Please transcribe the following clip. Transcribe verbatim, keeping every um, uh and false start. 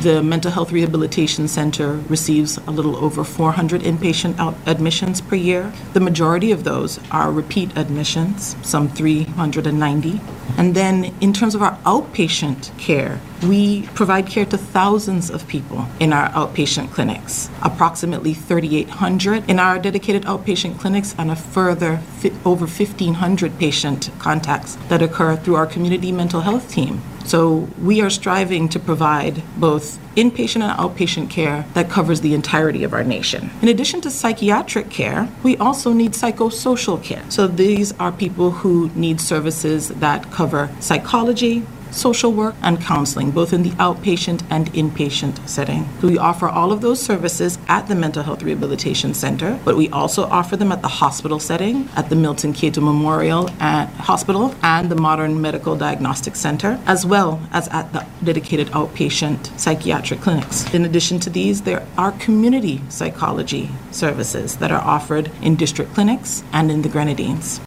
The Mental Health Rehabilitation Center receives a little over four hundred inpatient out admissions per year. The majority of those are repeat admissions, some three hundred ninety. And then in terms of our outpatient care, we provide care to thousands of people in our outpatient clinics, approximately thirty-eight hundred in our dedicated outpatient clinics, and a further fi- over fifteen hundred patient contacts that occur through our community mental health team. So we are striving to provide both inpatient and outpatient care that covers the entirety of our nation. In addition to psychiatric care, we also need psychosocial care. So these are people who need services that cover psychology, social work, and counseling, both in the outpatient and inpatient setting. So we offer all of those services at the Mental Health Rehabilitation Center, but we also offer them at the hospital setting, at the Milton Cato Memorial and Hospital and the Modern Medical Diagnostic Center, as well as at the dedicated outpatient psychiatric clinics. In addition to these, there are community psychology services that are offered in district clinics and in the Grenadines.